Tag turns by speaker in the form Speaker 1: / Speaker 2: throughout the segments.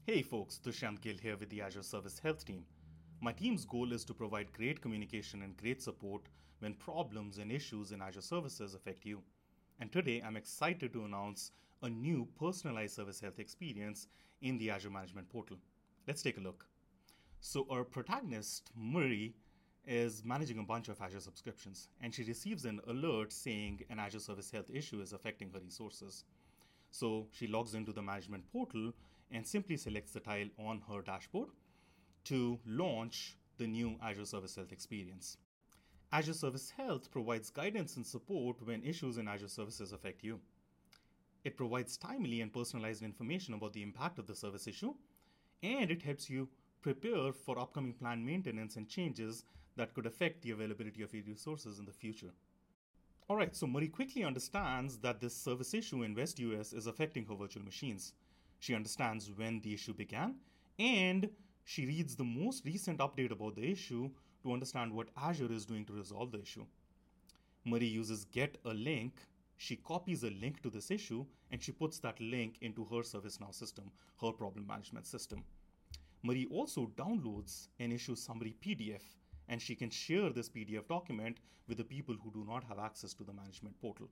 Speaker 1: Hey folks, Dushyant Gill here with the Azure Service Health team. My team's goal is to provide great communication and great support when problems and issues in Azure services affect you. And today I'm excited to announce a new personalized service health experience in the Azure Management Portal. Let's take a look. So, our protagonist, Marie, is managing a bunch of Azure subscriptions and she receives an alert saying an Azure Service Health issue is affecting her resources. So she logs into the management portal and simply selects the tile on her dashboard to launch the new Azure Service Health experience. Azure Service Health provides guidance and support when issues in Azure services affect you. It provides timely and personalized information about the impact of the service issue, and it helps you prepare for upcoming planned maintenance and changes that could affect the availability of your resources in the future. Alright, so Marie quickly understands that this service issue in West US is affecting her virtual machines. She understands when the issue began and she reads the most recent update about the issue to understand what Azure is doing to resolve the issue. Marie uses get a link, she copies a link to this issue and she puts that link into her ServiceNow system, her problem management system. Marie also downloads an issue summary PDF and she can share this PDF document with the people who do not have access to the management portal.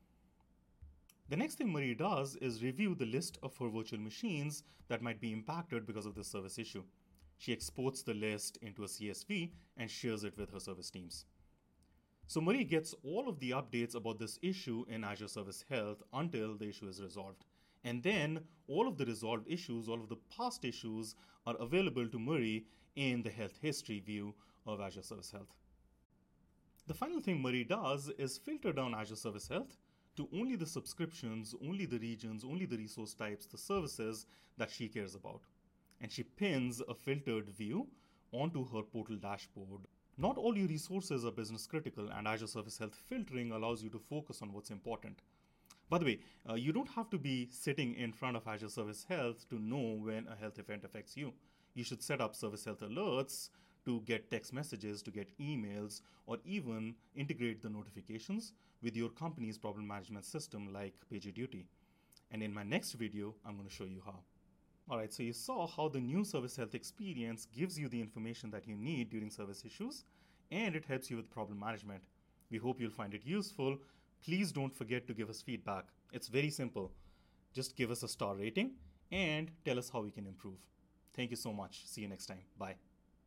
Speaker 1: The next thing Marie does is review the list of her virtual machines that might be impacted because of this service issue. She exports the list into a CSV and shares it with her service teams. So Marie gets all of the updates about this issue in Azure Service Health until the issue is resolved. And then all of the resolved issues, all of the past issues are available to Marie in the health history view of Azure Service Health. The final thing Marie does is filter down Azure Service Health to only the subscriptions, only the regions, only the resource types, the services that she cares about. And she pins a filtered view onto her portal dashboard. Not all your resources are business critical, and Azure Service Health filtering allows you to focus on what's important. By the way, you don't have to be sitting in front of Azure Service Health to know when a health event affects you. You should set up Service Health alerts to get text messages, to get emails, or even integrate the notifications with your company's problem management system like PagerDuty. And in my next video, I'm going to show you how. Alright, so you saw how the new Service Health experience gives you the information that you need during service issues, and it helps you with problem management. We hope you'll find it useful. Please don't forget to give us feedback. It's very simple. Just give us a star rating and tell us how we can improve. Thank you so much. See you next time. Bye.